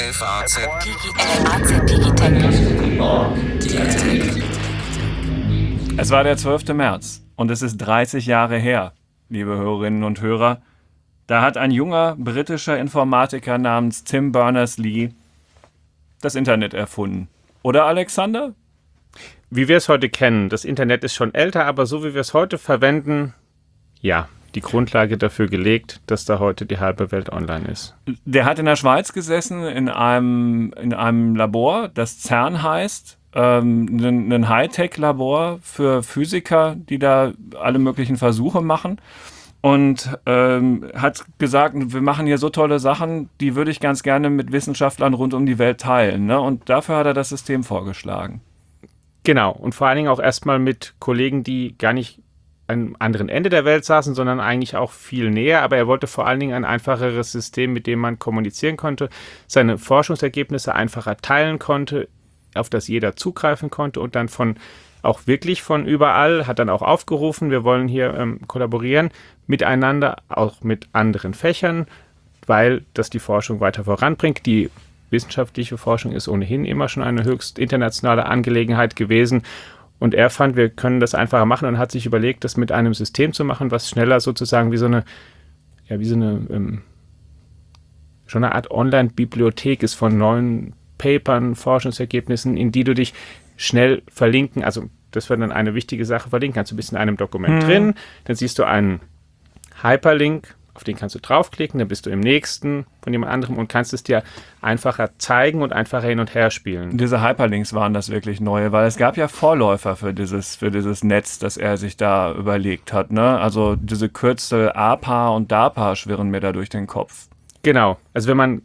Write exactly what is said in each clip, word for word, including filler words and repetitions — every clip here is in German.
F A Z Digitech. Es war der zwölfte März und es ist dreißig Jahre her, liebe Hörerinnen und Hörer. Da hat ein junger britischer Informatiker namens Tim Berners-Lee das Internet erfunden. Oder, Alexander? Wie wir es heute kennen, das Internet ist schon älter, aber so wie wir es heute verwenden, ja, die Grundlage dafür gelegt, dass da heute die halbe Welt online ist. Der hat in der Schweiz gesessen, in einem, in einem Labor, das CERN heißt, ähm, ein, ein Hightech-Labor für Physiker, die da alle möglichen Versuche machen. Und ähm, hat gesagt, wir machen hier so tolle Sachen, die würde ich ganz gerne mit Wissenschaftlern rund um die Welt teilen. Ne? Und dafür hat er das System vorgeschlagen. Genau, und vor allen Dingen auch erstmal mit Kollegen, die gar nicht am anderen Ende der Welt saßen, sondern eigentlich auch viel näher. Aber er wollte vor allen Dingen ein einfacheres System, mit dem man kommunizieren konnte, seine Forschungsergebnisse einfacher teilen konnte, auf das jeder zugreifen konnte und dann von auch wirklich von überall, hat dann auch aufgerufen, wir wollen hier ähm, kollaborieren miteinander, auch mit anderen Fächern, weil das die Forschung weiter voranbringt. Die wissenschaftliche Forschung ist ohnehin immer schon eine höchst internationale Angelegenheit gewesen. Und er fand, wir können das einfacher machen und hat sich überlegt, das mit einem System zu machen, was schneller sozusagen wie so eine, ja, wie so eine, ähm, schon eine Art Online-Bibliothek ist von neuen Papern, Forschungsergebnissen, in die du dich schnell verlinken, also das wäre dann eine wichtige Sache, verlinken kannst du bist in einem Dokument hm. drin, dann siehst du einen Hyperlink, auf den kannst du draufklicken, dann bist du im nächsten von jemand anderem und kannst es dir einfacher zeigen und einfacher hin und her spielen. Diese Hyperlinks waren das wirklich neue, weil es gab ja Vorläufer für dieses, für dieses Netz, das er sich da überlegt hat. Ne? Also diese Kürzel A P A und D A P A schwirren mir da durch den Kopf. Genau, also wenn man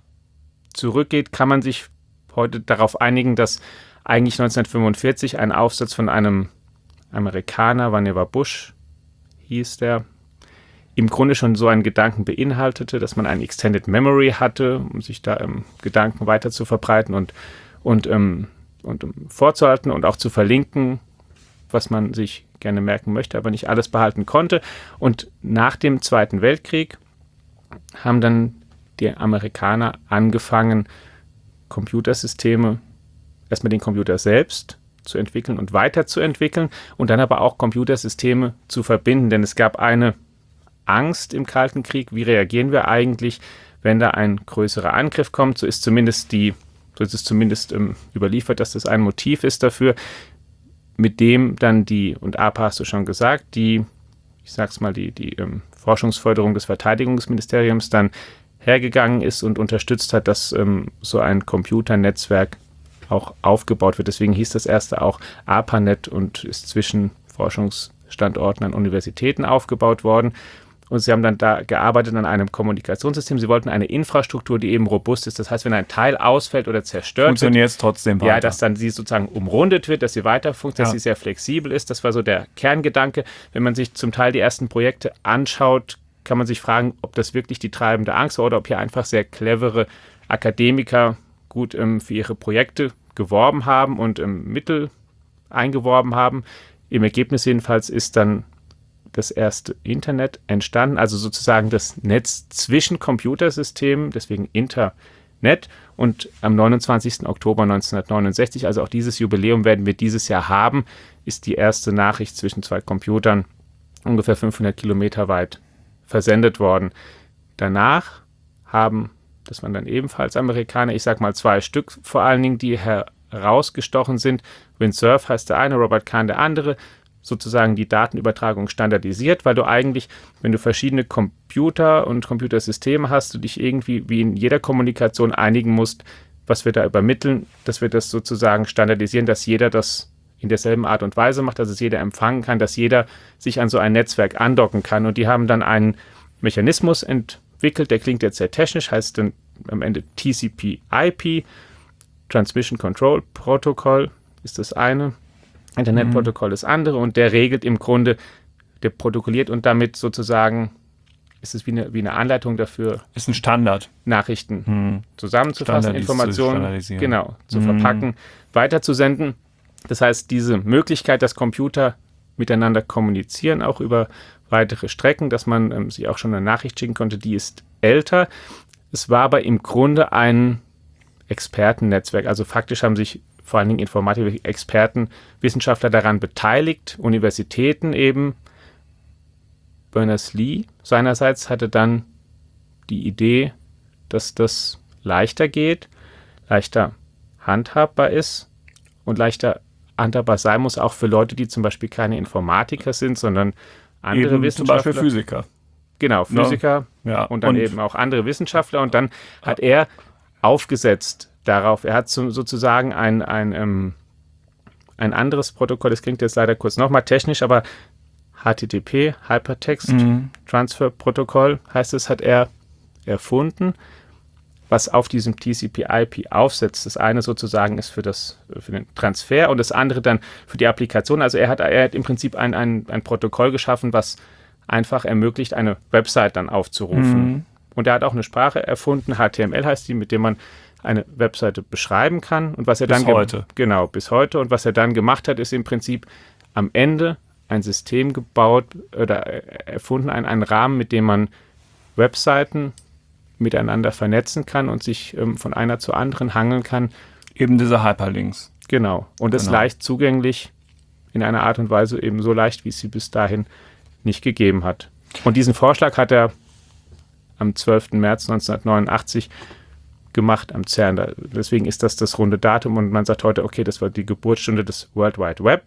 zurückgeht, kann man sich heute darauf einigen, dass eigentlich neunzehnhundertfünfundvierzig ein Aufsatz von einem Amerikaner, Vannevar Bush hieß der, im Grunde schon so einen Gedanken beinhaltete, dass man eine Extended Memory hatte, um sich da ähm, Gedanken weiter zu verbreiten und, und, ähm, und um, vorzuhalten und auch zu verlinken, was man sich gerne merken möchte, aber nicht alles behalten konnte. Und nach dem Zweiten Weltkrieg haben dann die Amerikaner angefangen, Computersysteme, erstmal den Computer selbst zu entwickeln und weiterzuentwickeln und dann aber auch Computersysteme zu verbinden, denn es gab eine Angst im Kalten Krieg, wie reagieren wir eigentlich, wenn da ein größerer Angriff kommt, so ist zumindest die, so ist es zumindest ähm, überliefert, dass das ein Motiv ist dafür, mit dem dann die, und A P A hast du schon gesagt, die, ich sag's mal, die, die ähm, Forschungsförderung des Verteidigungsministeriums dann hergegangen ist und unterstützt hat, dass ähm, so ein Computernetzwerk auch aufgebaut wird. Deswegen hieß das erste auch ARPANET und ist zwischen Forschungsstandorten an Universitäten aufgebaut worden. Und sie haben dann da gearbeitet an einem Kommunikationssystem. Sie wollten eine Infrastruktur, die eben robust ist. Das heißt, wenn ein Teil ausfällt oder zerstört funktioniert es trotzdem weiter. Ja, dass dann sie sozusagen umrundet wird, dass sie weiter funktioniert, ja. dass sie sehr flexibel ist. Das war so der Kerngedanke. Wenn man sich zum Teil die ersten Projekte anschaut, kann man sich fragen, ob das wirklich die treibende Angst war oder ob hier einfach sehr clevere Akademiker gut ähm, für ihre Projekte geworben haben und ähm, Mittel eingeworben haben. Im Ergebnis jedenfalls ist dann das erste Internet entstanden, also sozusagen das Netz zwischen Computersystemen, deswegen Internet. Und am neunundzwanzigsten Oktober neunzehnhundertneunundsechzig, also auch dieses Jubiläum werden wir dieses Jahr haben, ist die erste Nachricht zwischen zwei Computern ungefähr fünfhundert Kilometer weit versendet worden. Danach haben, das waren dann ebenfalls Amerikaner, ich sag mal zwei Stück vor allen Dingen, die herausgestochen sind. Windsurf heißt der eine, Robert Kahn der andere, sozusagen die Datenübertragung standardisiert, weil du eigentlich, wenn du verschiedene Computer und Computersysteme hast, du dich irgendwie wie in jeder Kommunikation einigen musst, was wir da übermitteln, dass wir das sozusagen standardisieren, dass jeder das in derselben Art und Weise macht, dass es jeder empfangen kann, dass jeder sich an so ein Netzwerk andocken kann. Und die haben dann einen Mechanismus entwickelt, der klingt jetzt sehr technisch, heißt dann am Ende T C P I P, Transmission Control Protocol ist das eine, Internetprotokoll das andere und der regelt im Grunde, der protokolliert und damit sozusagen ist es wie eine, wie eine Anleitung dafür. Ist ein Standard. Nachrichten hm. zusammenzufassen, Informationen zu genau, zu hm. verpacken, weiterzusenden. Das heißt, diese Möglichkeit, dass Computer miteinander kommunizieren, auch über weitere Strecken, dass man ähm, sich auch schon eine Nachricht schicken konnte, die ist älter. Es war aber im Grunde ein Expertennetzwerk. Also faktisch haben sich vor allen Dingen Informatik-Experten, Wissenschaftler daran beteiligt, Universitäten eben. Berners-Lee seinerseits hatte dann die Idee, dass das leichter geht, leichter handhabbar ist und leichter handhabbar sein muss, auch für Leute, die zum Beispiel keine Informatiker sind, sondern andere eben Wissenschaftler. Zum Beispiel Physiker. Genau, Physiker ja. Ja. und dann und eben auch andere Wissenschaftler. Und dann hat er aufgesetzt darauf, er hat so, sozusagen ein, ein, ähm, ein anderes Protokoll, das klingt jetzt leider kurz nochmal technisch, aber H T T P, Hypertext Mhm. Transfer Protokoll heißt es, hat er erfunden, was auf diesem T C P I P aufsetzt. Das eine sozusagen ist für, das, für den Transfer und das andere dann für die Applikation. Also er hat, er hat im Prinzip ein, ein, ein Protokoll geschaffen, was einfach ermöglicht, eine Website dann aufzurufen. Mhm. Und er hat auch eine Sprache erfunden, H T M L heißt die, mit der man eine Webseite beschreiben kann. Und was er Bis dann ge- heute. Genau, bis heute. Und was er dann gemacht hat, ist im Prinzip am Ende ein System gebaut oder erfunden, einen, einen Rahmen, mit dem man Webseiten miteinander vernetzen kann und sich ähm, von einer zur anderen hangeln kann. Eben diese Hyperlinks. Genau. Und es Genau. leicht zugänglich in einer Art und Weise eben so leicht, wie es sie bis dahin nicht gegeben hat. Und diesen Vorschlag hat er am zwölften März neunzehnhundertneunundachtzig gemacht am CERN. Da- Deswegen ist das das runde Datum und man sagt heute, okay, das war die Geburtsstunde des World Wide Web.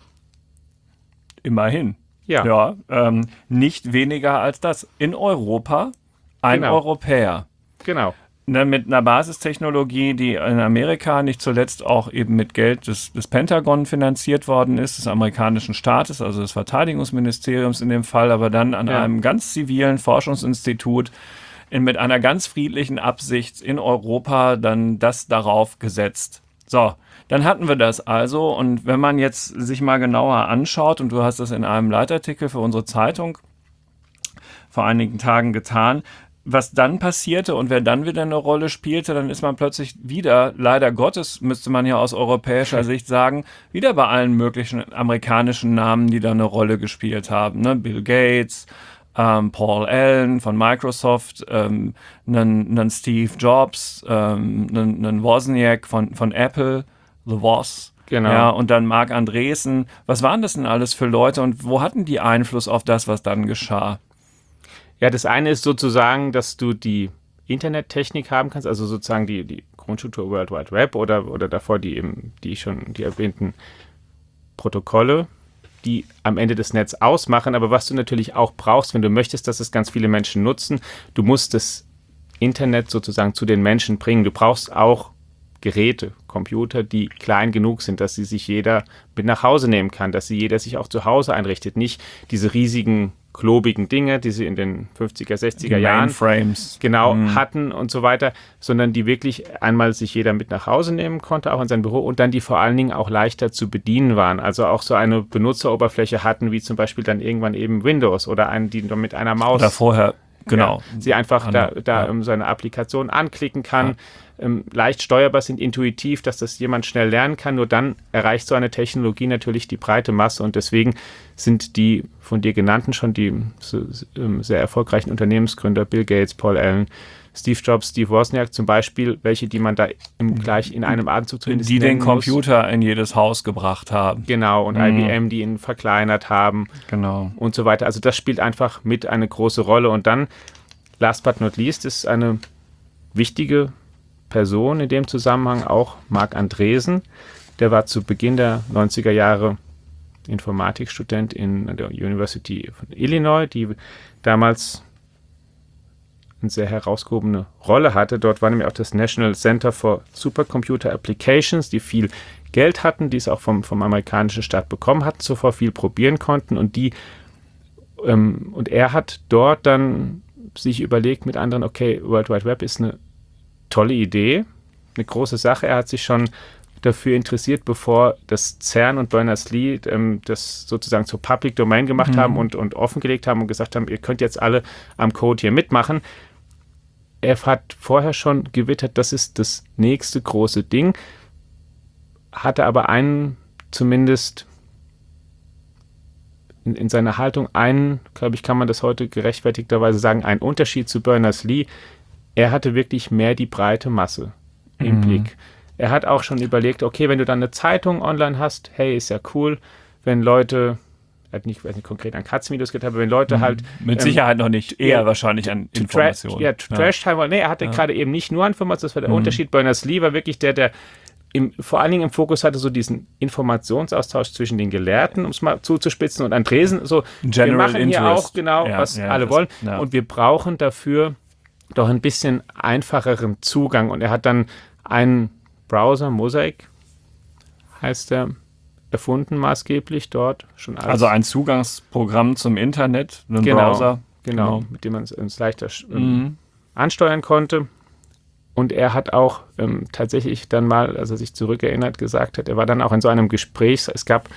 Immerhin. Ja, Ja, ähm, nicht weniger als das. In Europa ein Genau. Europäer. genau. Ne, mit einer Basistechnologie, die in Amerika nicht zuletzt auch eben mit Geld des, des Pentagon finanziert worden ist, des amerikanischen Staates, also des Verteidigungsministeriums in dem Fall, aber dann an Ja. einem ganz zivilen Forschungsinstitut in, mit einer ganz friedlichen Absicht in Europa dann das darauf gesetzt. So, dann hatten wir das also und wenn man jetzt sich mal genauer anschaut, und du hast das in einem Leitartikel für unsere Zeitung vor einigen Tagen getan, was dann passierte und wer dann wieder eine Rolle spielte, dann ist man plötzlich wieder, leider Gottes, müsste man ja aus europäischer Sicht sagen, wieder bei allen möglichen amerikanischen Namen, die da eine Rolle gespielt haben. Ne? Bill Gates, ähm, Paul Allen von Microsoft, ähm, einen, einen Steve Jobs, ähm, einen, einen Wozniak von, von Apple, The Woz. Genau. Ja, und dann Marc Andreessen. Was waren das denn alles für Leute und wo hatten die Einfluss auf das, was dann geschah? Ja, das eine ist sozusagen, dass du die Internettechnik haben kannst, also sozusagen die, die Grundstruktur World Wide Web oder, oder davor die eben, die schon, die erwähnten Protokolle, die am Ende das Netz ausmachen. Aber was du natürlich auch brauchst, wenn du möchtest, dass es ganz viele Menschen nutzen, du musst das Internet sozusagen zu den Menschen bringen. Du brauchst auch Geräte, Computer, die klein genug sind, dass sie sich jeder mit nach Hause nehmen kann, dass sie jeder sich auch zu Hause einrichtet. Nicht diese riesigen, klobigen Dinge, die sie in den fünfziger, sechziger Jahren Mainframes. genau Mhm. hatten und so weiter, sondern die wirklich einmal sich jeder mit nach Hause nehmen konnte, auch in sein Büro und dann die vor allen Dingen auch leichter zu bedienen waren. Also auch so eine Benutzeroberfläche hatten, wie zum Beispiel dann irgendwann eben Windows oder einen, die mit einer Maus Oder vorher, genau. ja, sie einfach da, An- da ja. ähm, so eine Applikation anklicken kann, ähm, leicht steuerbar sind, intuitiv, dass das jemand schnell lernen kann. Nur dann erreicht so eine Technologie natürlich die breite Masse und deswegen sind die von dir genannten schon die so, ähm, sehr erfolgreichen Unternehmensgründer Bill Gates, Paul Allen, Steve Jobs, Steve Wozniak zum Beispiel, welche, die man da im, gleich in einem Atemzug zumindest Die den nennen muss. Computer in jedes Haus gebracht haben. Genau, und Mhm. I B M, die ihn verkleinert haben Genau. und so weiter. Also das spielt einfach mit eine große Rolle. Und dann, last but not least, ist eine wichtige Person in dem Zusammenhang auch Marc Andreessen. Der war zu Beginn der neunziger Jahre Informatikstudent in der University von Illinois, die damals eine sehr herausgehobene Rolle hatte. Dort war nämlich auch das National Center for Supercomputer Applications, die viel Geld hatten, die es auch vom, vom amerikanischen Staat bekommen hatten, zuvor viel probieren konnten und die ähm, und er hat dort dann sich überlegt mit anderen, okay, World Wide Web ist eine tolle Idee, eine große Sache. Er hat sich schon dafür interessiert, bevor das CERN und Berners-Lee ähm, das sozusagen zur Public Domain gemacht Mhm. haben und, und offengelegt haben und gesagt haben, ihr könnt jetzt alle am Code hier mitmachen. Er hat vorher schon gewittert, das ist das nächste große Ding, hatte aber einen zumindest in, in seiner Haltung einen, glaube ich, kann man das heute gerechtfertigterweise sagen, einen Unterschied zu Berners-Lee. Er hatte wirklich mehr die breite Masse. im Mhm. Blick. Er hat auch schon überlegt, okay, wenn du dann eine Zeitung online hast, hey, ist ja cool, wenn Leute, er hat nicht, weiß nicht konkret an Katzenvideos getan, aber wenn Leute halt Mit ähm, Sicherheit noch nicht, eher ja, wahrscheinlich an to Informationen. Tra- ja, to Trash-Time, nee, er hatte Ja. gerade eben nicht nur Informationen, das war der Mhm. Unterschied. Berners-Lee war wirklich der, der im, vor allen Dingen im Fokus hatte so diesen Informationsaustausch zwischen den Gelehrten, um es mal zuzuspitzen, und Andresen, so, General wir machen hier Interest. auch genau, Ja, was ja, alle das- wollen, ja. und wir brauchen dafür doch ein bisschen einfacheren Zugang. Und er hat dann einen Browser, Mosaic heißt der, erfunden maßgeblich dort. Schon als, Also ein Zugangsprogramm zum Internet, einen genau, Browser. Genau, mit dem man es uns leichter ähm, Mhm. ansteuern konnte. Und er hat auch ähm, tatsächlich dann mal, als er sich zurückerinnert, gesagt hat, er war dann auch in so einem Gespräch, es gab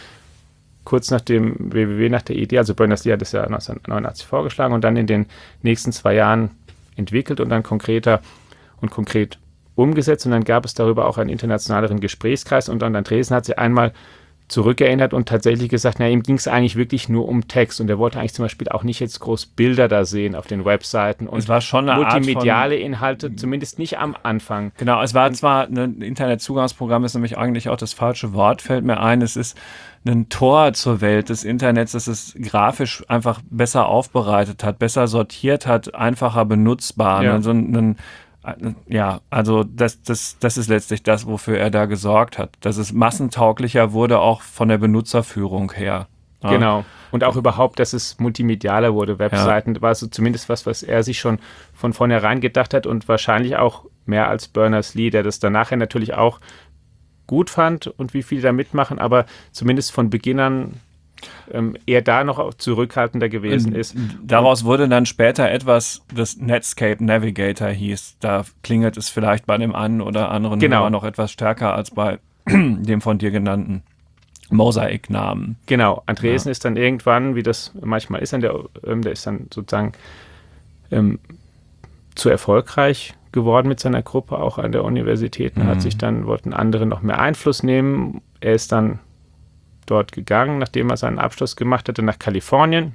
kurz nach dem W W W, nach der Idee, also Berners-Lee hat es ja neunzehnhundertneunundachtzig vorgeschlagen und dann in den nächsten zwei Jahren entwickelt und dann konkreter und konkret umgesetzt. Und dann gab es darüber auch einen internationaleren Gesprächskreis und dann Andresen hat sich einmal zurückerinnert und tatsächlich gesagt, na, ihm ging es eigentlich wirklich nur um Text und er wollte eigentlich zum Beispiel auch nicht jetzt groß Bilder da sehen auf den Webseiten und Es war schon eine Art multimediale von, Inhalte, zumindest nicht am Anfang. Genau, es war zwar ein Internetzugangsprogramm, ist nämlich eigentlich auch das falsche Wort, fällt mir ein. Es ist ein Tor zur Welt des Internets, das es grafisch einfach besser aufbereitet hat, besser sortiert hat, einfacher benutzbar. Ja. Ne? So ein, ein, ja, also das, das, das ist letztlich das, wofür er da gesorgt hat. Dass es massentauglicher wurde, auch von der Benutzerführung her. Ja. Genau. Und auch überhaupt, dass es multimedialer wurde. Webseiten ja. war so zumindest was, was er sich schon von vornherein gedacht hat und wahrscheinlich auch mehr als Berners-Lee, der das dann nachher natürlich auch gut fand und wie viele da mitmachen, aber zumindest von Beginn an ähm, eher da noch zurückhaltender gewesen ist. Daraus wurde dann später etwas, das Netscape Navigator hieß. Da klingelt es vielleicht bei dem einen oder anderen genau. Hörer noch etwas stärker als bei dem von dir genannten Mosaic-Namen. Genau, Andresen ja. ist dann irgendwann, wie das manchmal ist, an der, ähm, der ist dann sozusagen ähm, zu erfolgreich geworden mit seiner Gruppe, auch an der Universität. Mhm. Hat sich dann, wollten andere noch mehr Einfluss nehmen. Er ist dann dort gegangen, nachdem er seinen Abschluss gemacht hatte, nach Kalifornien.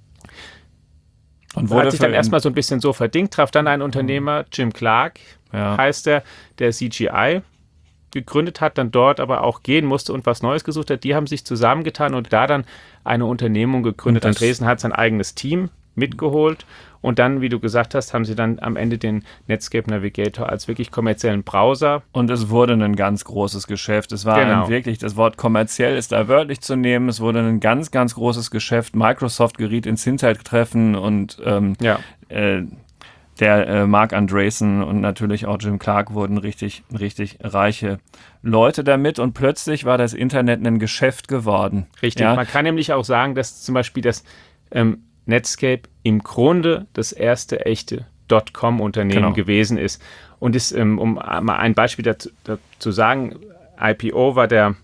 Und wurde hat sich dann erstmal so ein bisschen so verdingt, traf dann einen Unternehmer, Jim Clark, ja. heißt er, der C G I gegründet hat, dann dort aber auch gehen musste und was Neues gesucht hat. Die haben sich zusammengetan und da dann eine Unternehmung gegründet. Andresen hat sein eigenes Team mitgeholt und dann, wie du gesagt hast, haben sie dann am Ende den Netscape Navigator als wirklich kommerziellen Browser. Und es wurde ein ganz großes Geschäft. Es war genau. ein wirklich, das Wort kommerziell ist da wörtlich zu nehmen. Es wurde ein ganz, ganz großes Geschäft. Microsoft geriet ins Hintertreffen und ähm, ja. äh, der äh, Mark Andreessen und natürlich auch Jim Clark wurden richtig, richtig reiche Leute damit und plötzlich war das Internet ein Geschäft geworden. Richtig, ja? Man kann nämlich auch sagen, dass zum Beispiel das ähm, Netscape im Grunde das erste echte Dotcom-Unternehmen genau. gewesen ist. Und ist, ähm, um mal ein Beispiel dazu, dazu zu sagen, I P O war der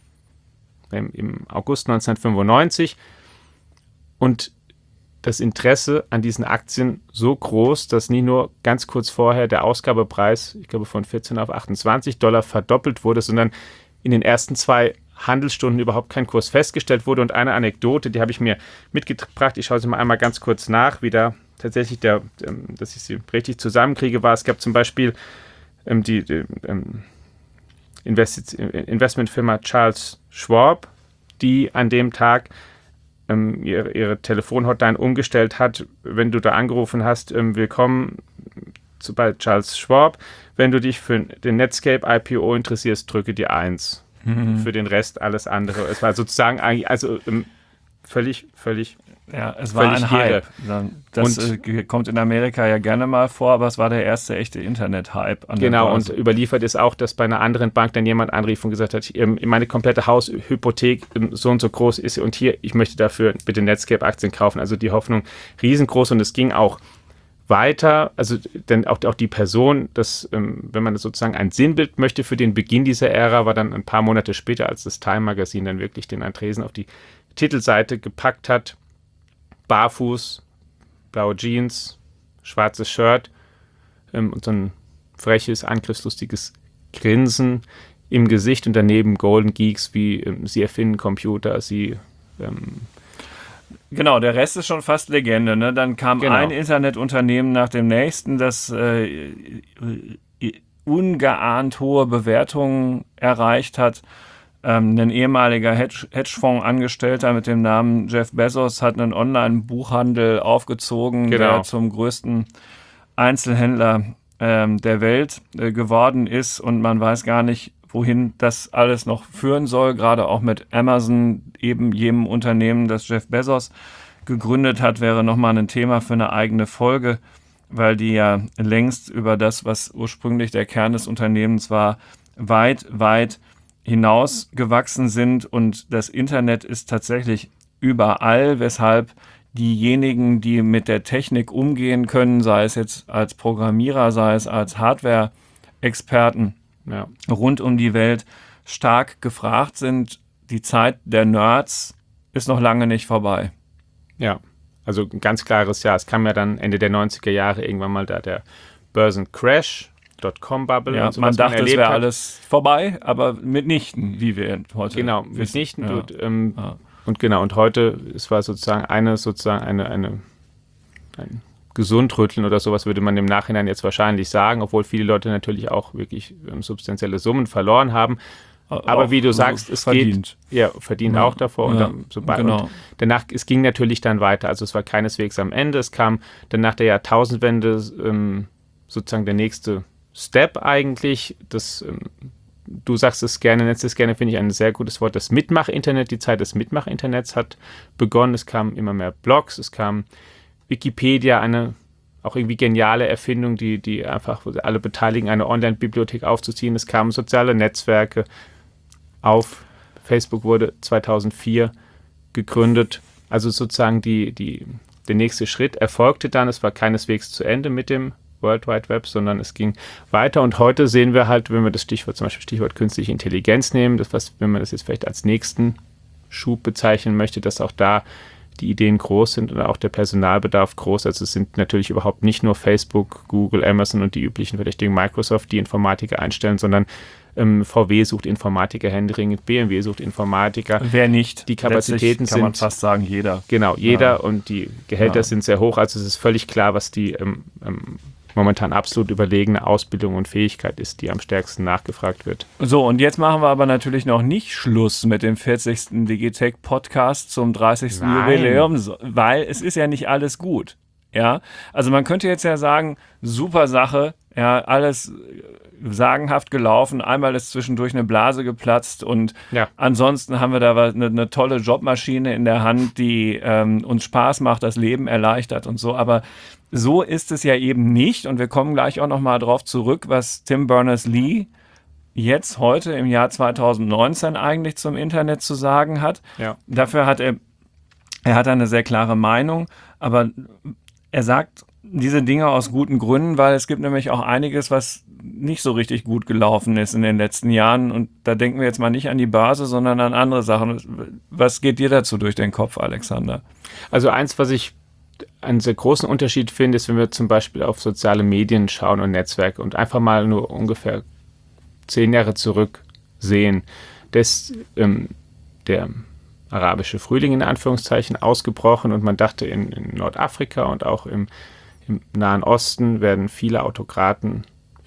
ähm, im August neunzehnhundertfünfundneunzig und das Interesse an diesen Aktien so groß, dass nie nur ganz kurz vorher der Ausgabepreis, ich glaube von vierzehn auf achtundzwanzig Dollar verdoppelt wurde, sondern in den ersten zwei Handelsstunden überhaupt kein Kurs festgestellt wurde. Und eine Anekdote, die habe ich mir mitgebracht, ich schaue sie mal einmal ganz kurz nach, wie da tatsächlich, der, dass ich sie richtig zusammenkriege, war, es gab zum Beispiel ähm, die, die ähm, Invest- Investmentfirma Charles Schwab, die an dem Tag ähm, ihre, ihre Telefonhotline umgestellt hat, wenn du da angerufen hast, ähm, willkommen zu, bei Charles Schwab, wenn du dich für den Netscape I P O interessierst, drücke die eins. Mhm. Für den Rest alles andere. Es war sozusagen eigentlich, also ähm, völlig, völlig Ja, es war ein Hype. Das und, äh, kommt in Amerika ja gerne mal vor, aber es war der erste echte Internet-Hype. Genau, und überliefert ist auch, dass bei einer anderen Bank dann jemand anrief und gesagt hat, meine komplette Haushypothek so und so groß ist und hier, ich möchte dafür bitte Netscape-Aktien kaufen. Also die Hoffnung riesengroß und es ging auch weiter, also denn auch, auch die Person, das, ähm, wenn man sozusagen ein Sinnbild möchte für den Beginn dieser Ära, war dann ein paar Monate später, als das Time-Magazin dann wirklich den Andresen auf die Titelseite gepackt hat, barfuß, blaue Jeans, schwarzes Shirt ähm, und so ein freches, angriffslustiges Grinsen im Gesicht und daneben Golden Geeks, wie ähm, sie erfinden Computer, sie ähm, Genau, der Rest ist schon fast Legende. Ne? Dann kam genau. ein Internetunternehmen nach dem nächsten, das äh, ungeahnt hohe Bewertungen erreicht hat. Ähm, ein ehemaliger Hedge- Hedgefonds-Angestellter mit dem Namen Jeff Bezos hat einen Online-Buchhandel aufgezogen, Genau. der zum größten Einzelhändler ähm, der Welt äh, geworden ist, und man weiß gar nicht, wohin das alles noch führen soll, gerade auch mit Amazon, eben jenem Unternehmen, das Jeff Bezos gegründet hat, wäre nochmal ein Thema für eine eigene Folge, weil die ja längst über das, was ursprünglich der Kern des Unternehmens war, weit, weit hinausgewachsen sind, und das Internet ist tatsächlich überall, weshalb diejenigen, die mit der Technik umgehen können, sei es jetzt als Programmierer, sei es als Hardware-Experten, Ja. rund um die Welt stark gefragt sind. Die Zeit der Nerds ist noch lange nicht vorbei. Ja, also ein ganz klares Ja. Es kam ja dann Ende der neunziger Jahre irgendwann mal da der Börsencrash, Dotcom-Bubble Ja, und so, man was dachte, es erlebt wäre hat. alles vorbei, aber mitnichten, wie wir heute Genau, wissen. mitnichten. Ja. Und, ähm, Ja. und genau, und heute, es war sozusagen eine, sozusagen eine, eine, ein Gesundrütteln oder sowas, würde man im Nachhinein jetzt wahrscheinlich sagen, obwohl viele Leute natürlich auch wirklich ähm, substanzielle Summen verloren haben. Aber Auch wie du sagst, es verdient. geht, ja, verdient Ja, auch davor. Und, ja, dann, sobald, genau. und danach, es ging natürlich dann weiter. Also es war keineswegs am Ende. Es kam dann nach der Jahrtausendwende ähm, sozusagen der nächste Step eigentlich. Das, ähm, du sagst es gerne, nennst es gerne, finde ich ein sehr gutes Wort. Das Mitmach-Internet, die Zeit des Mitmach-Internets hat begonnen. Es kamen immer mehr Blogs, es kam Wikipedia, eine auch irgendwie geniale Erfindung, die, die einfach alle beteiligen, eine Online-Bibliothek aufzuziehen. Es kamen soziale Netzwerke auf. Facebook wurde zweitausendvier gegründet. Also sozusagen die, die, der nächste Schritt erfolgte dann. Es war keineswegs zu Ende mit dem World Wide Web, sondern es ging weiter. Und heute sehen wir halt, wenn wir das Stichwort, zum Beispiel Stichwort künstliche Intelligenz nehmen, das, was, wenn man das jetzt vielleicht als nächsten Schub bezeichnen möchte, dass auch da die Ideen groß sind und auch der Personalbedarf groß. Also es sind natürlich überhaupt nicht nur Facebook, Google, Amazon und die üblichen Verdächtigen Microsoft, die Informatiker einstellen, sondern ähm, V W sucht Informatiker händeringend, B M W sucht Informatiker. Wer nicht? Die Kapazitäten Letztlich kann man sind- fast sagen, jeder. Genau, jeder Ja. und die Gehälter Ja. sind sehr hoch. Also es ist völlig klar, was die ähm, ähm, momentan absolut überlegene Ausbildung und Fähigkeit ist, die am stärksten nachgefragt wird. So, und jetzt machen wir aber natürlich noch nicht Schluss mit dem vierzigsten Digitech-Podcast zum dreißigsten Nein. Jubiläum, so- weil es ist ja nicht alles gut. Ja, also man könnte jetzt ja sagen, super Sache, ja, alles äh, sagenhaft gelaufen, einmal ist zwischendurch eine Blase geplatzt und Ja. ansonsten haben wir da was- eine, eine tolle Jobmaschine in der Hand, die ähm, uns Spaß macht, das Leben erleichtert und so, aber so ist es ja eben nicht, und wir kommen gleich auch nochmal drauf zurück, was Tim Berners-Lee jetzt heute im Jahr zweitausendneunzehn eigentlich zum Internet zu sagen hat. Ja. Dafür hat er, er hat eine sehr klare Meinung, aber er sagt diese Dinge aus guten Gründen, weil es gibt nämlich auch einiges, was nicht so richtig gut gelaufen ist in den letzten Jahren, und da denken wir jetzt mal nicht an die Börse, sondern an andere Sachen. Was geht dir dazu durch den Kopf, Alexander? Also eins, was ich einen sehr großen Unterschied finde, ist, wenn wir zum Beispiel auf soziale Medien schauen und Netzwerke und einfach mal nur ungefähr zehn Jahre zurück sehen, dass ähm, der arabische Frühling in Anführungszeichen ausgebrochen und man dachte, in, in Nordafrika und auch im, im Nahen Osten werden viele Autokraten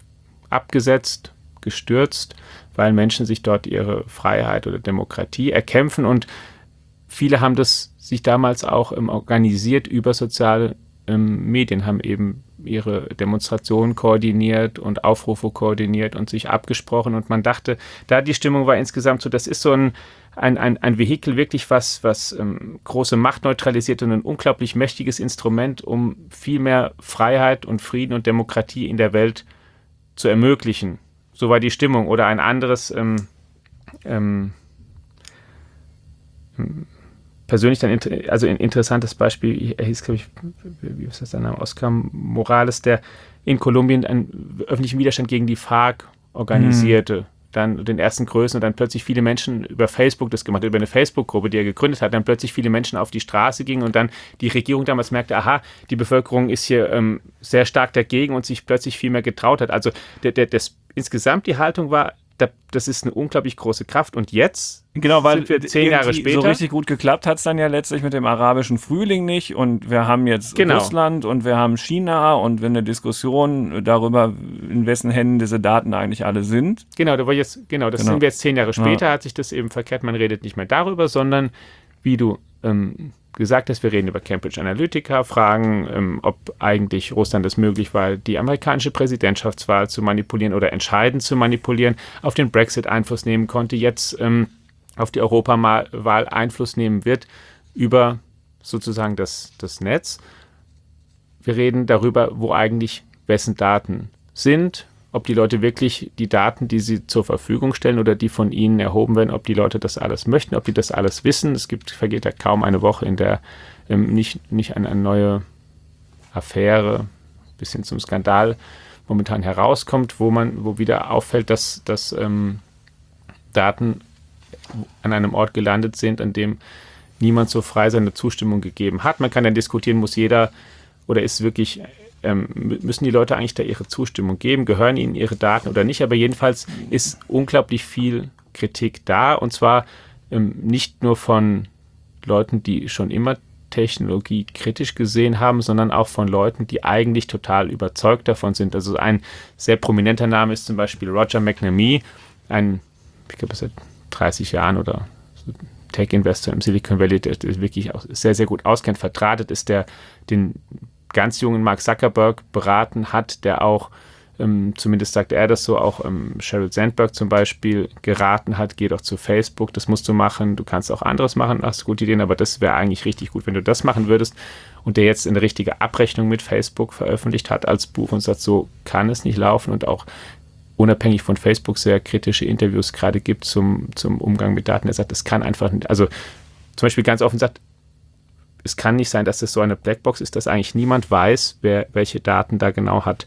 abgesetzt, gestürzt, weil Menschen sich dort ihre Freiheit oder Demokratie erkämpfen, und viele haben das sich damals auch ähm, organisiert über soziale ähm, Medien, haben eben ihre Demonstrationen koordiniert und Aufrufe koordiniert und sich abgesprochen, und man dachte, da die Stimmung war insgesamt so, das ist so ein, ein, ein, ein Vehikel wirklich, was, was ähm, große Macht neutralisiert und ein unglaublich mächtiges Instrument, um viel mehr Freiheit und Frieden und Demokratie in der Welt zu ermöglichen. So war die Stimmung. Oder ein anderes ähm, ähm, persönlich dann, inter- also ein interessantes Beispiel, er hieß, glaube ich, wie ist das sein Name, Oscar Morales, der in Kolumbien einen öffentlichen Widerstand gegen die FARC organisierte. Dann den ersten Größen, und dann plötzlich viele Menschen über Facebook das gemacht hat, über eine Facebook-Gruppe, die er gegründet hat, dann plötzlich viele Menschen auf die Straße gingen und dann die Regierung damals merkte, aha, die Bevölkerung ist hier ähm, sehr stark dagegen und sich plötzlich viel mehr getraut hat. Also der, der, das, insgesamt die Haltung war, das ist eine unglaublich große Kraft. Und jetzt genau, weil sind wir zehn Jahre später. So richtig gut geklappt hat es dann ja letztlich mit dem arabischen Frühling nicht. Und wir haben jetzt genau. Russland und wir haben China und wenn eine Diskussion darüber, in wessen Händen diese Daten eigentlich alle sind. Genau, da war jetzt, genau das genau. sind wir jetzt zehn Jahre später, ja. hat sich das eben verkehrt. Man redet nicht mehr darüber, sondern wie du ähm, gesagt hast, wir reden über Cambridge Analytica, fragen, ähm, ob eigentlich Russland es möglich war, die amerikanische Präsidentschaftswahl zu manipulieren oder entscheidend zu manipulieren, auf den Brexit Einfluss nehmen konnte, jetzt ähm, auf die Europawahl Einfluss nehmen wird über sozusagen das, das Netz. Wir reden darüber, wo eigentlich wessen Daten sind, ob die Leute wirklich die Daten, die sie zur Verfügung stellen oder die von ihnen erhoben werden, ob die Leute das alles möchten, ob die das alles wissen. Es gibt, vergeht ja kaum eine Woche, in der ähm, nicht, nicht eine, eine neue Affäre bis hin zum Skandal momentan herauskommt, wo man, wo wieder auffällt, dass, dass ähm, Daten an einem Ort gelandet sind, an dem niemand so frei seine Zustimmung gegeben hat. Man kann dann diskutieren, muss jeder oder ist wirklich Ähm, müssen die Leute eigentlich da ihre Zustimmung geben? Gehören ihnen ihre Daten oder nicht? Aber jedenfalls ist unglaublich viel Kritik da und zwar ähm, nicht nur von Leuten, die schon immer Technologie kritisch gesehen haben, sondern auch von Leuten, die eigentlich total überzeugt davon sind. Also ein sehr prominenter Name ist zum Beispiel Roger McNamee, ein, ich glaube, seit dreißig Jahren oder so Tech-Investor im Silicon Valley, der, der wirklich auch sehr, sehr gut auskennt, vertratet ist, der den ganz jungen Mark Zuckerberg beraten hat, der auch, ähm, zumindest sagt er das so, auch ähm, Sheryl Sandberg zum Beispiel geraten hat, geh doch zu Facebook, das musst du machen, du kannst auch anderes machen, hast gute Ideen, aber das wäre eigentlich richtig gut, wenn du das machen würdest. Und der jetzt eine richtige Abrechnung mit Facebook veröffentlicht hat als Buch und sagt, so kann es nicht laufen und auch unabhängig von Facebook sehr kritische Interviews gerade gibt zum, zum Umgang mit Daten. Er sagt, das kann einfach nicht, also zum Beispiel ganz offen sagt, es kann nicht sein, dass das so eine Blackbox ist, dass eigentlich niemand weiß, wer welche Daten da genau hat.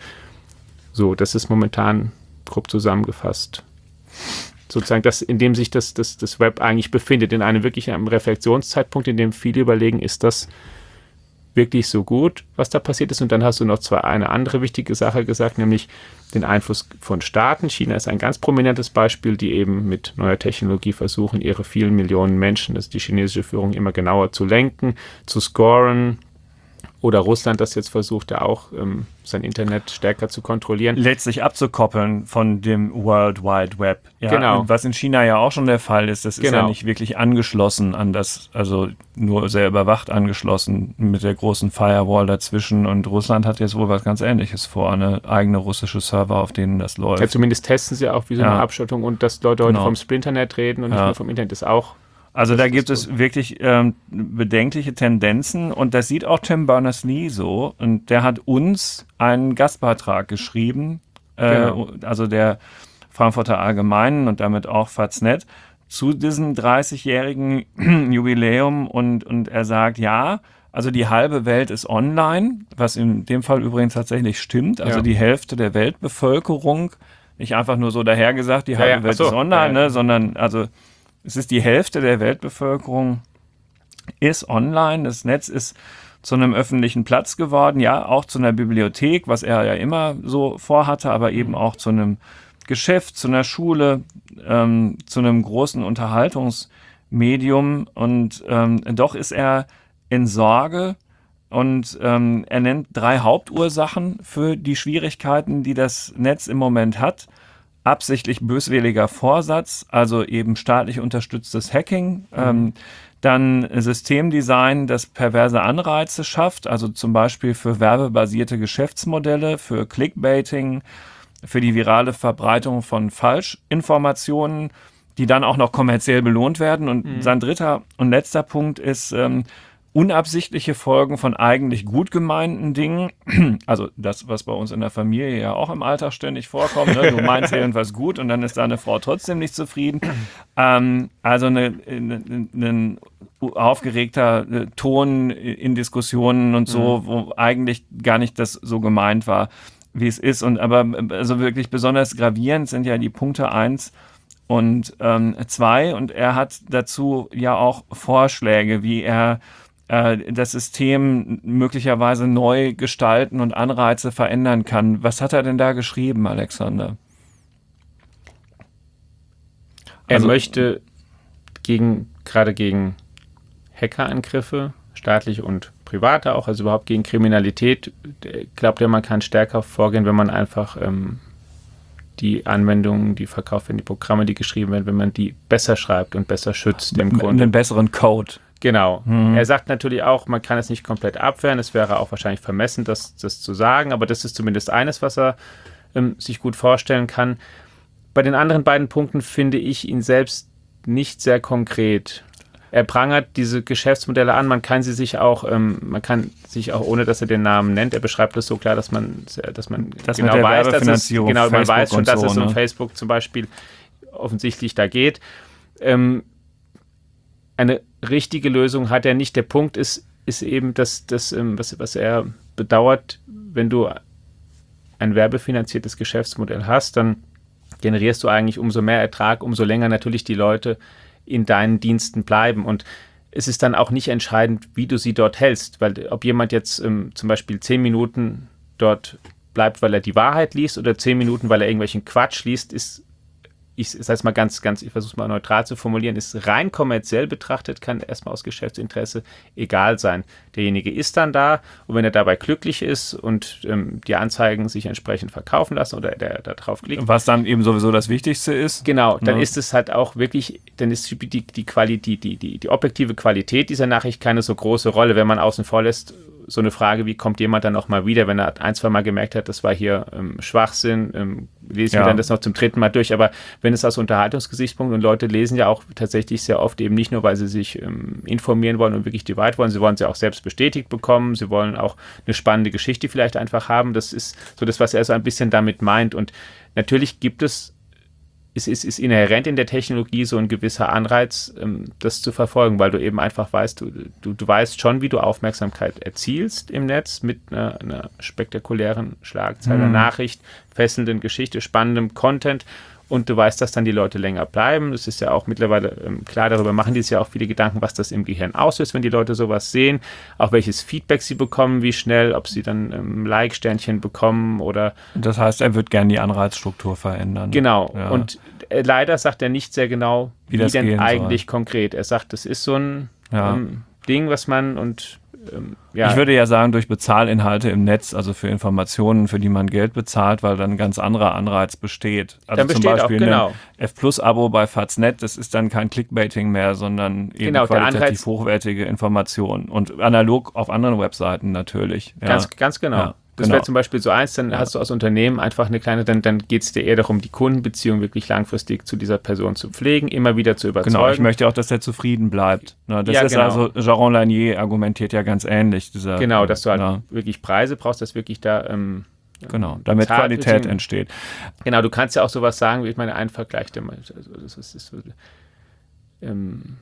So, das ist momentan grob zusammengefasst. Sozusagen, das, in dem sich das, das, das Web eigentlich befindet, in einem wirklich einem Reflexionszeitpunkt, in dem viele überlegen, ist das wirklich so gut, was da passiert ist? Und dann hast du noch zwar eine andere wichtige Sache gesagt, nämlich den Einfluss von Staaten. China ist ein ganz prominentes Beispiel, die eben mit neuer Technologie versuchen, ihre vielen Millionen Menschen, das ist die chinesische Führung, immer genauer zu lenken, zu scoren. Oder Russland, das jetzt versucht, ja auch ähm, sein Internet stärker zu kontrollieren. Letztlich abzukoppeln von dem World Wide Web. Ja, genau. Was in China ja auch schon der Fall ist, das ist genau. ja nicht wirklich angeschlossen an das, also nur sehr überwacht angeschlossen mit der großen Firewall dazwischen. Und Russland hat jetzt wohl was ganz Ähnliches vor, eine eigene russische Server, auf denen das läuft. Ja, zumindest testen sie auch wie so eine ja. Abschottung und dass Leute heute genau. vom Splinternet reden und nicht ja. nur vom Internet ist auch. Also da gibt es wirklich ähm, bedenkliche Tendenzen und das sieht auch Tim Berners-Lee so und der hat uns einen Gastbeitrag geschrieben, äh, genau. also der Frankfurter Allgemeinen und damit auch Faznet, zu diesem dreißigjährigen Jubiläum und, und er sagt, ja, also die halbe Welt ist online, was in dem Fall übrigens tatsächlich stimmt, also ja. die Hälfte der Weltbevölkerung, nicht einfach nur so dahergesagt, die halbe ja, ja. Welt so. ist online, ja, ja. ne, sondern also es ist die Hälfte der Weltbevölkerung ist online. Das Netz ist zu einem öffentlichen Platz geworden, ja, auch zu einer Bibliothek, was er ja immer so vorhatte, aber eben auch zu einem Geschäft, zu einer Schule, ähm, zu einem großen Unterhaltungsmedium. Und ähm, doch ist er in Sorge und ähm, er nennt drei Hauptursachen für die Schwierigkeiten, die das Netz im Moment hat. Absichtlich böswilliger Vorsatz, also eben staatlich unterstütztes Hacking, mhm. ähm, dann Systemdesign, das perverse Anreize schafft, also zum Beispiel für werbebasierte Geschäftsmodelle, für Clickbaiting, für die virale Verbreitung von Falschinformationen, die dann auch noch kommerziell belohnt werden. Und mhm. sein dritter und letzter Punkt ist ähm, unabsichtliche Folgen von eigentlich gut gemeinten Dingen, also das, was bei uns in der Familie ja auch im Alltag ständig vorkommt, ne? Du meinst irgendwas gut und dann ist deine Frau trotzdem nicht zufrieden. Ähm, also ein aufgeregter äh, Ton in Diskussionen und so, mhm. wo eigentlich gar nicht das so gemeint war, wie es ist. Und aber also wirklich besonders gravierend sind ja die Punkte eins und ähm, zwei und er hat dazu ja auch Vorschläge, wie er das System möglicherweise neu gestalten und Anreize verändern kann. Was hat er denn da geschrieben, Alexander? Er Also, möchte gegen, gerade gegen Hackerangriffe, staatliche und private auch, also überhaupt gegen Kriminalität, glaubt er, man kann stärker vorgehen, wenn man einfach ähm, die Anwendungen, die verkauft werden, die Programme, die geschrieben werden, wenn man die besser schreibt und besser schützt im mit Grunde. einem besseren Code. Genau. Mhm. Er sagt natürlich auch, man kann es nicht komplett abwehren. Es wäre auch wahrscheinlich vermessen, das, das zu sagen, aber das ist zumindest eines, was er ähm, sich gut vorstellen kann. Bei den anderen beiden Punkten finde ich ihn selbst nicht sehr konkret. Er prangert diese Geschäftsmodelle an, man kann sie sich auch, ähm, man kann sich auch, ohne dass er den Namen nennt, er beschreibt es so klar, dass man, dass man das genau mit der weiß, dass es, Werbefinanzierung, genau, man Facebook weiß schon, und dass so, es um ne? Facebook zum Beispiel offensichtlich da geht. Ähm, eine richtige Lösung hat er nicht. Der Punkt ist, ist eben, dass das, ähm, was, was er bedauert, wenn du ein werbefinanziertes Geschäftsmodell hast, dann generierst du eigentlich umso mehr Ertrag, umso länger natürlich die Leute in deinen Diensten bleiben. Und es ist dann auch nicht entscheidend, wie du sie dort hältst, weil ob jemand jetzt ähm, zum Beispiel zehn Minuten dort bleibt, weil er die Wahrheit liest oder zehn Minuten, weil er irgendwelchen Quatsch liest, ist, ich sage es mal ganz, ganz, ich versuche es mal neutral zu formulieren, ist rein kommerziell betrachtet, kann erstmal aus Geschäftsinteresse egal sein. Derjenige ist dann da und wenn er dabei glücklich ist und ähm, die Anzeigen sich entsprechend verkaufen lassen oder der da drauf klickt. Was dann eben sowieso das Wichtigste ist. Genau, dann Ja. ist es halt auch wirklich, dann ist die, die, die, Qualität, die, die, die objektive Qualität dieser Nachricht keine so große Rolle, wenn man außen vor lässt, so eine Frage, wie kommt jemand dann noch mal wieder, wenn er ein, zwei Mal gemerkt hat, das war hier ähm, Schwachsinn, ähm, lese ich Ja. mir dann das noch zum dritten Mal durch, aber wenn es aus Unterhaltungsgesichtspunkt und Leute lesen ja auch tatsächlich sehr oft eben nicht nur, weil sie sich ähm, informieren wollen und wirklich die Wahrheit wollen, sie wollen sie auch selbst bestätigt bekommen, sie wollen auch eine spannende Geschichte vielleicht einfach haben, das ist so das, was er so ein bisschen damit meint und natürlich gibt es Es ist, ist inhärent in der Technologie so ein gewisser Anreiz, ähm, das zu verfolgen, weil du eben einfach weißt, du, du, du weißt schon, wie du Aufmerksamkeit erzielst im Netz mit einer, einer spektakulären Schlagzeile, Mhm. Nachricht, fesselnden Geschichte, spannendem Content und du weißt, dass dann die Leute länger bleiben. Das ist ja auch mittlerweile ähm, klar, darüber machen die sich ja auch viele Gedanken, was das im Gehirn auslöst, wenn die Leute sowas sehen, auch welches Feedback sie bekommen, wie schnell, ob sie dann ähm, Like-Sternchen bekommen oder Das heißt, er wird gerne die Anreizstruktur verändern. Genau. Ja. Und äh, leider sagt er nicht sehr genau, Wie wie, das denn gehen eigentlich soll. konkret. Er sagt, das ist so ein Ja. ähm, Ding, was man und ähm, ja. Ich würde ja sagen, durch Bezahlinhalte im Netz, also für Informationen, für die man Geld bezahlt, weil dann ein ganz anderer Anreiz besteht. Also Dann zum besteht auch, Beispiel genau. ein F Plus Abo bei Faznet, das ist dann kein Clickbaiting mehr, sondern eben Genau, der qualitativ Anreiz- hochwertige Informationen. Und analog auf anderen Webseiten natürlich. Ja. Ganz, ganz genau. Ja, Das genau. wäre zum Beispiel so eins, dann Ja. hast du als Unternehmen einfach eine kleine, dann, dann geht es dir eher darum, die Kundenbeziehung wirklich langfristig zu dieser Person zu pflegen, immer wieder zu überzeugen. Genau, ich möchte auch, dass der zufrieden bleibt. Ne, das Ja, ist genau. also, Jaron Lanier argumentiert ja ganz ähnlich. Dieser, Genau, dass du halt ja, wirklich Preise brauchst, dass wirklich da ähm, genau, damit Zahl- Qualität entsteht. Genau, du kannst ja auch sowas sagen, wie ich meine, ein Vergleich, der mal- also das ist, ist so, ähm,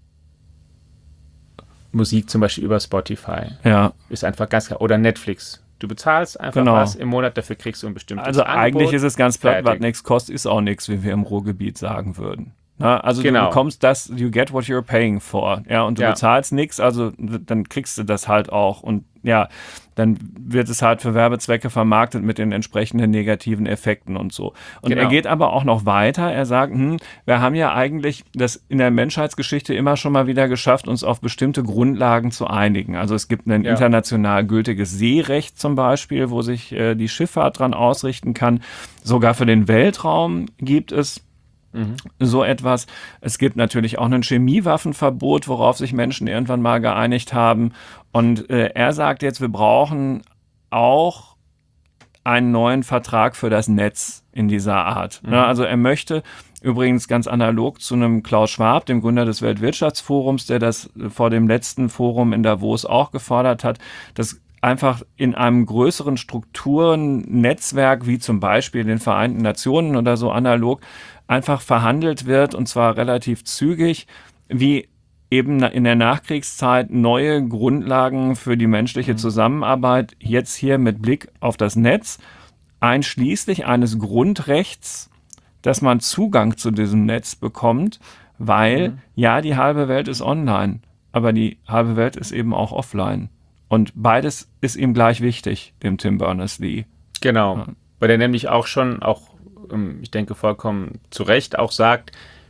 Musik zum Beispiel über Spotify Ja. ist einfach ganz klar, oder Netflix. Du bezahlst einfach Genau. was im Monat, dafür kriegst du ein bestimmtes Also eigentlich Angebot. ist es ganz platt, was Fertig. nichts kostet, ist auch nichts, wie wir im Ruhrgebiet sagen würden. Na, also Genau. du bekommst das, you get what you're paying for. Ja, und du Ja. bezahlst nichts, also dann kriegst du das halt auch. Und ja, dann wird es halt für Werbezwecke vermarktet mit den entsprechenden negativen Effekten und so. Und Genau. er geht aber auch noch weiter. Er sagt, hm, wir haben ja eigentlich das in der Menschheitsgeschichte immer schon mal wieder geschafft, uns auf bestimmte Grundlagen zu einigen. Also es gibt ein Ja. international gültiges Seerecht zum Beispiel, wo sich äh, die Schifffahrt dran ausrichten kann. Sogar für den Weltraum gibt es so etwas. Es gibt natürlich auch ein Chemiewaffenverbot, worauf sich Menschen irgendwann mal geeinigt haben. Und äh, er sagt jetzt, wir brauchen auch einen neuen Vertrag für das Netz in dieser Art. Mhm. Ne, also er möchte übrigens ganz analog zu einem Klaus Schwab, dem Gründer des Weltwirtschaftsforums, der das vor dem letzten Forum in Davos auch gefordert hat, dass einfach in einem größeren Strukturennetzwerk, wie zum Beispiel den Vereinten Nationen oder so analog, einfach verhandelt wird, und zwar relativ zügig, wie eben in der Nachkriegszeit neue Grundlagen für die menschliche Zusammenarbeit jetzt hier mit Blick auf das Netz, einschließlich eines Grundrechts, dass man Zugang zu diesem Netz bekommt, weil ja, die halbe Welt ist online, aber die halbe Welt ist eben auch offline. Und beides ist ihm gleich wichtig, dem Tim Berners-Lee. Genau, Ja. weil der nämlich auch schon, auch ähm, ich denke vollkommen zu Recht, auch sagt,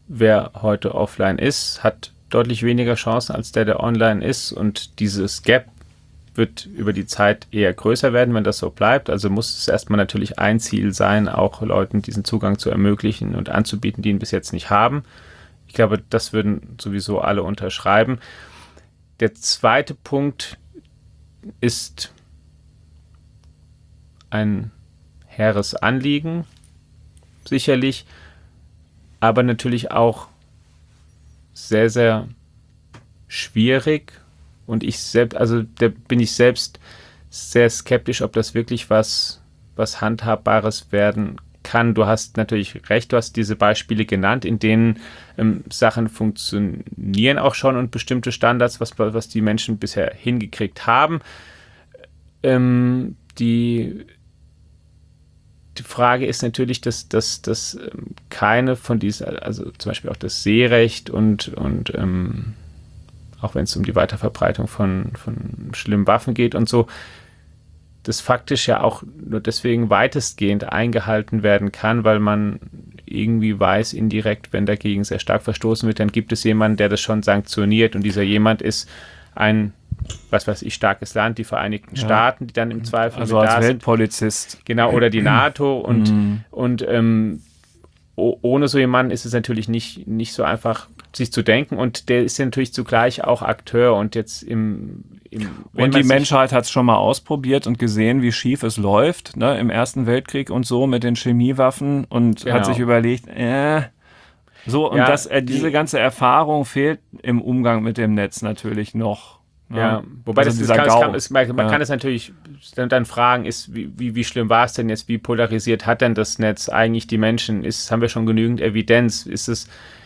wer heute offline ist, hat deutlich weniger Chancen als der, der online ist. Und dieses Gap wird über die Zeit eher größer werden, wenn das so bleibt. Also muss es erstmal natürlich ein Ziel sein, auch Leuten diesen Zugang zu ermöglichen und anzubieten, die ihn bis jetzt nicht haben. Ich glaube, das würden sowieso alle unterschreiben. Der zweite Punkt ist ein hehres Anliegen, sicherlich, aber natürlich auch sehr, sehr schwierig. Und ich selbst, also da bin ich selbst sehr skeptisch, ob das wirklich was, was Handhabbares werden kann. Du hast natürlich recht, du hast diese Beispiele genannt, in denen ähm, Sachen funktionieren auch schon und bestimmte Standards, was, was die Menschen bisher hingekriegt haben. Ähm, die, die Frage ist natürlich, dass, dass, dass ähm, keine von diesen, also zum Beispiel auch das Seerecht und, und ähm, auch wenn es um die Weiterverbreitung von, von schlimmen Waffen geht und so, das faktisch ja auch nur deswegen weitestgehend eingehalten werden kann, weil man irgendwie weiß, indirekt, wenn dagegen sehr stark verstoßen wird, dann gibt es jemanden, der das schon sanktioniert und dieser jemand ist ein, was weiß ich, starkes Land, die Vereinigten ja. Staaten, die dann im Zweifel also mit als da sind. Weltpolizist. Genau, oder die NATO und, Mhm. und ähm, ohne so jemanden ist es natürlich nicht, nicht so einfach, sich zu denken und der ist ja natürlich zugleich auch Akteur und jetzt im, im wenn Und man die sich- Menschheit hat es schon mal ausprobiert und gesehen, wie schief es läuft, ne, im Ersten Weltkrieg und so mit den Chemiewaffen und Genau. hat sich überlegt, äh, so, und Ja, das, äh, diese die- ganze Erfahrung fehlt im Umgang mit dem Netz natürlich noch. Ne? Ja, wobei Also das, das dieser kann, das Gau. kann, ist, man, man Ja. kann es natürlich dann, dann fragen, ist, wie, wie, wie schlimm war es denn jetzt, wie polarisiert hat denn das Netz eigentlich die Menschen? Ist, haben wir schon genügend Evidenz? Ist es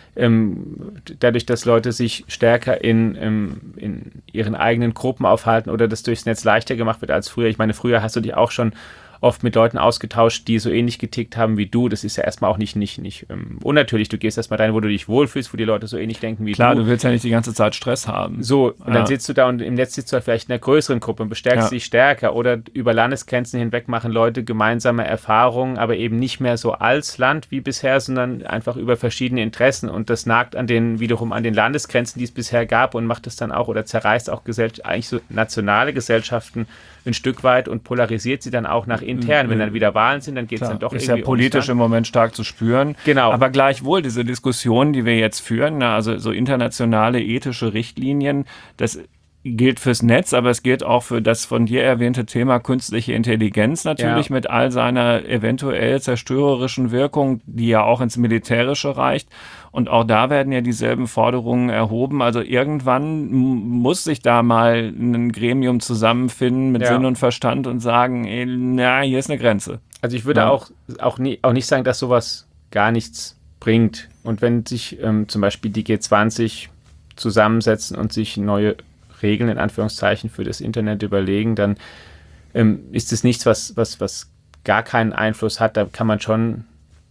ähm, dadurch, dass Leute sich stärker in, ähm, in ihren eigenen Gruppen aufhalten oder das durchs Netz leichter gemacht wird als früher? Ich meine, früher hast du dich auch schon oft mit Leuten ausgetauscht, die so ähnlich getickt haben wie du. Das ist ja erstmal auch nicht, nicht, nicht ähm, unnatürlich. Du gehst erstmal rein, wo du dich wohlfühlst, wo die Leute so ähnlich denken wie Klar, du. du willst ja nicht die ganze Zeit Stress haben. So, und Ja. dann sitzt du da und im Netz sitzt du halt vielleicht in einer größeren Gruppe und bestärkst Ja. dich stärker. Oder über Landesgrenzen hinweg machen Leute gemeinsame Erfahrungen, aber eben nicht mehr so als Land wie bisher, sondern einfach über verschiedene Interessen. Und das nagt an den, wiederum an den Landesgrenzen, die es bisher gab und macht es dann auch oder zerreißt auch Gesell- eigentlich so nationale Gesellschaften ein Stück weit und polarisiert sie dann auch nach intern. Wenn dann wieder Wahlen sind, dann geht es dann doch ist irgendwie ja politisch ums Land. im Moment stark zu spüren. Genau. Aber gleichwohl, diese Diskussion, die wir jetzt führen, na, also so internationale ethische Richtlinien, das gilt fürs Netz, aber es gilt auch für das von dir erwähnte Thema künstliche Intelligenz natürlich Ja. mit all seiner eventuell zerstörerischen Wirkung, die ja auch ins Militärische reicht. Und auch da werden ja dieselben Forderungen erhoben. Also irgendwann m- muss sich da mal ein Gremium zusammenfinden mit Ja. Sinn und Verstand und sagen, ey, na, hier ist eine Grenze. Also ich würde Ja. auch, auch, nie, auch nicht sagen, dass sowas gar nichts bringt. Und wenn sich ähm, zum Beispiel die G zwanzig zusammensetzen und sich neue Regeln in Anführungszeichen für das Internet überlegen, dann ähm, ist es nichts, was, was, was gar keinen Einfluss hat. Da kann man schon,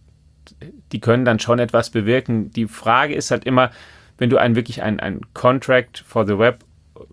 die können dann schon etwas bewirken. Die Frage ist halt immer, wenn du ein wirklich ein, ein Contract for the Web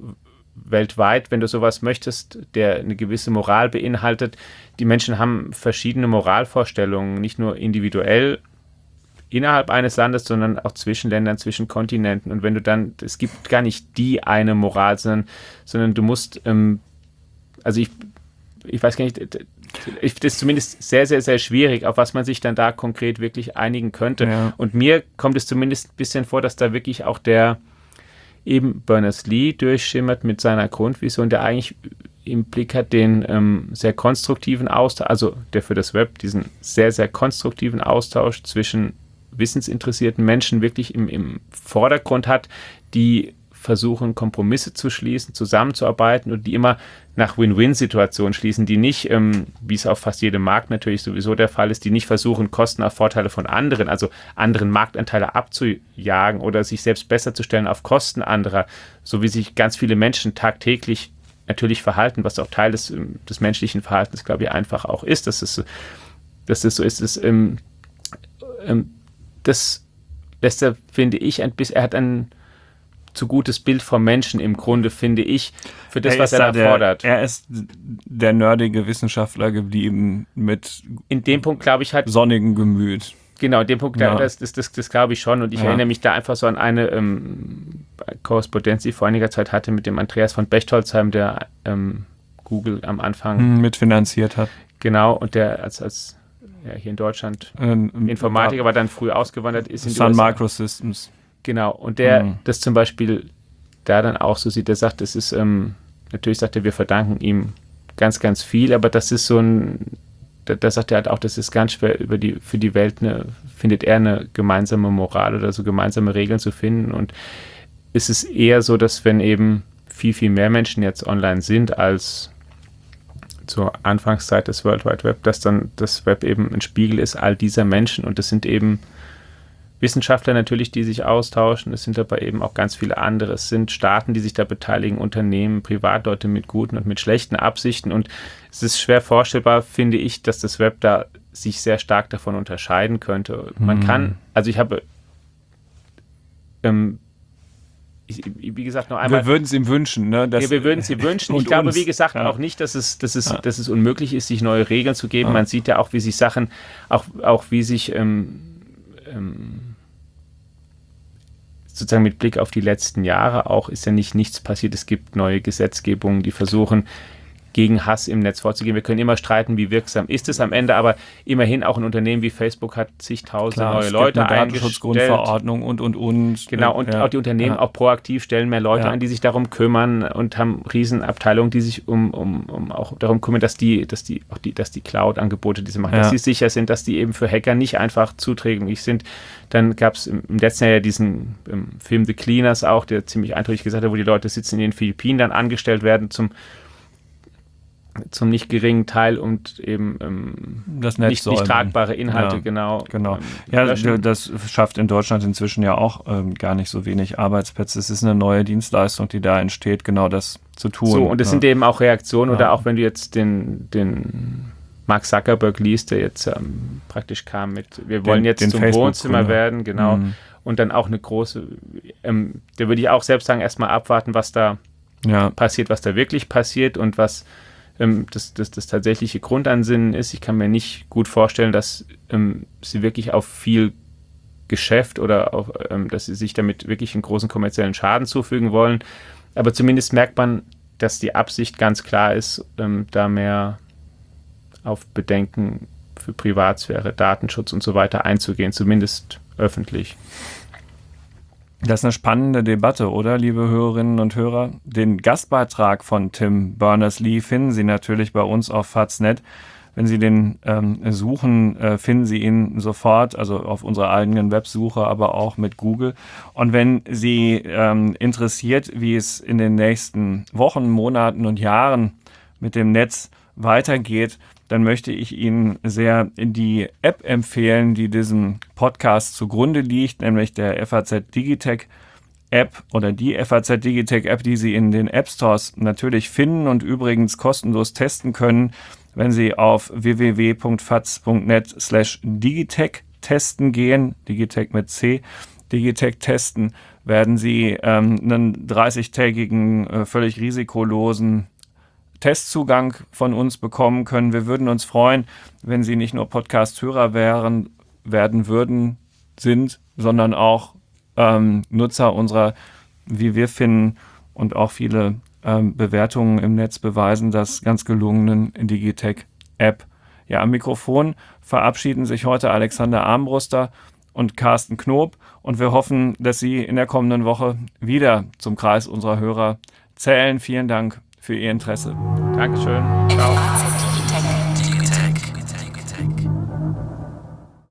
weltweit, wenn du sowas möchtest, der eine gewisse Moral beinhaltet, die Menschen haben verschiedene Moralvorstellungen, nicht nur individuell innerhalb eines Landes, sondern auch zwischen Ländern, zwischen Kontinenten. Und wenn du dann, es gibt gar nicht die eine Moral, sondern, sondern du musst, ähm, also ich, ich weiß gar nicht, ich, das ist zumindest sehr, sehr, sehr schwierig, auf was man sich dann da konkret wirklich einigen könnte. Ja. Und mir kommt es zumindest ein bisschen vor, dass da wirklich auch der eben Berners-Lee durchschimmert mit seiner Grundvision, der eigentlich im Blick hat den ähm, sehr konstruktiven Austausch, also der für das Web diesen sehr, sehr konstruktiven Austausch zwischen wissensinteressierten Menschen wirklich im, im Vordergrund hat, die versuchen, Kompromisse zu schließen, zusammenzuarbeiten und die immer nach Win-Win-Situationen schließen, die nicht, ähm, wie es auf fast jedem Markt natürlich sowieso der Fall ist, die nicht versuchen, Kosten auf Vorteile von anderen, also anderen Marktanteile abzujagen oder sich selbst besser zu stellen auf Kosten anderer, so wie sich ganz viele Menschen tagtäglich natürlich verhalten, was auch Teil des, des menschlichen Verhaltens, glaube ich, einfach auch ist, dass es, dass es so ist. Es, ähm, ähm, das lässt er, finde ich, ein bisschen, er hat ein zu gutes Bild vom Menschen im Grunde, finde ich, für das, Er was ist er da da der, fordert. Er ist der nerdige Wissenschaftler geblieben mit In dem Punkt, glaube ich, hat sonnigem Gemüt. Genau, den Punkt, ja. das, das, das, das glaube ich schon. Und ich ja. erinnere mich da einfach so an eine ähm, Korrespondenz, die ich vor einiger Zeit hatte mit dem Andreas von Bechtolzheim, der ähm, Google am Anfang mitfinanziert hat. Genau, und der als, als ja, hier in Deutschland ähm, Informatiker, aber dann früh ausgewandert ist in die Sun Microsystems. Genau, und der mhm. das zum Beispiel da dann auch so sieht, der sagt, das ist, ähm, natürlich sagt er, wir verdanken ihm ganz, ganz viel, aber das ist so ein, da, da sagt er halt auch, das ist ganz schwer über die, für die Welt, eine, findet er eine gemeinsame Moral oder so gemeinsame Regeln zu finden, und es ist eher so, dass wenn eben viel, viel mehr Menschen jetzt online sind als zur Anfangszeit des World Wide Web, dass dann das Web eben ein Spiegel ist all dieser Menschen, und das sind eben Wissenschaftler natürlich, die sich austauschen, es sind aber eben auch ganz viele andere, es sind Staaten, die sich da beteiligen, Unternehmen, Privatleute mit guten und mit schlechten Absichten, und es ist schwer vorstellbar, finde ich, dass das Web da sich sehr stark davon unterscheiden könnte. Man mhm. kann, also ich habe ähm, Ich, wie gesagt, noch einmal. Wir würden es ihm wünschen, ne? Ja, wir würden es ihm wünschen. Ich glaube, uns. wie gesagt, ja. auch nicht, dass es, dass, es, ja. dass es unmöglich ist, sich neue Regeln zu geben. Ja. Man sieht ja auch, wie sich Sachen, auch, auch wie sich ähm, ähm, sozusagen mit Blick auf die letzten Jahre auch ist ja nicht nichts passiert. Es gibt neue Gesetzgebungen, die versuchen, gegen Hass im Netz vorzugehen. Wir können immer streiten, wie wirksam ist es am Ende, aber immerhin auch ein Unternehmen wie Facebook hat zigtausende Klar, neue es Leute gibt eine eingestellt. Datenschutzgrundverordnung und, und, und. Genau, und ja. auch die Unternehmen ja. auch proaktiv stellen mehr Leute ja. an, die sich darum kümmern, und haben Riesenabteilungen, die sich um, um, um auch darum kümmern, dass die, dass die, auch die, dass die Cloud-Angebote, die sie machen, ja. dass sie sicher sind, dass die eben für Hacker nicht einfach zuträglich sind. Dann gab es im, im letzten Jahr ja diesen ähm, Film The Cleaners auch, der ziemlich eindrücklich gesagt hat, wo die Leute sitzen in den Philippinen, dann angestellt werden zum zum nicht geringen Teil und eben ähm, das Netz nicht, nicht tragbare Inhalte, ja, genau. genau. Ähm, ja, löschen. Das schafft in Deutschland inzwischen ja auch ähm, gar nicht so wenig Arbeitsplätze. Es ist eine neue Dienstleistung, die da entsteht, genau das zu tun. So, und es ja. sind eben auch Reaktionen, ja. oder auch wenn du jetzt den, den Mark Zuckerberg liest, der jetzt ähm, praktisch kam mit, wir wollen den, jetzt den zum Facebook Wohnzimmer werden, genau. Mhm. Und dann auch eine große, ähm, da würde ich auch selbst sagen, erstmal abwarten, was da ja. passiert, was da wirklich passiert und was Das, das, das tatsächliche Grundansinnen ist. Ich kann mir nicht gut vorstellen, dass ähm, sie wirklich auf viel Geschäft oder auf, ähm, dass sie sich damit wirklich einen großen kommerziellen Schaden zufügen wollen. Aber zumindest merkt man, dass die Absicht ganz klar ist, ähm, da mehr auf Bedenken für Privatsphäre, Datenschutz und so weiter einzugehen, zumindest öffentlich. Das ist eine spannende Debatte, oder, liebe Hörerinnen und Hörer? Den Gastbeitrag von Tim Berners-Lee finden Sie natürlich bei uns auf Faz Punkt net. Wenn Sie den ähm, suchen, äh, finden Sie ihn sofort, also auf unserer eigenen Websuche, aber auch mit Google. Und wenn Sie ähm, interessiert, wie es in den nächsten Wochen, Monaten und Jahren mit dem Netz weitergeht, dann möchte ich Ihnen sehr die App empfehlen, die diesem Podcast zugrunde liegt, nämlich der F A Z Digitech App oder die F A Z Digitech App, die Sie in den App Stores natürlich finden und übrigens kostenlos testen können, wenn Sie auf w w w punkt faz punkt net slash digitech testen gehen, Digitech mit C, Digitech testen, werden Sie ähm, einen dreißigtägigen, äh, völlig risikolosen Testzugang von uns bekommen können. Wir würden uns freuen, wenn Sie nicht nur Podcast-Hörer wären, werden würden, sind, sondern auch ähm, Nutzer unserer, wie wir finden, und auch viele ähm, Bewertungen im Netz beweisen, das ganz gelungenen Digitech-App. Ja, am Mikrofon verabschieden sich heute Alexander Armbruster und Carsten Knob, und wir hoffen, dass Sie in der kommenden Woche wieder zum Kreis unserer Hörer zählen. Vielen Dank für Ihr Interesse. Dankeschön. Ciao.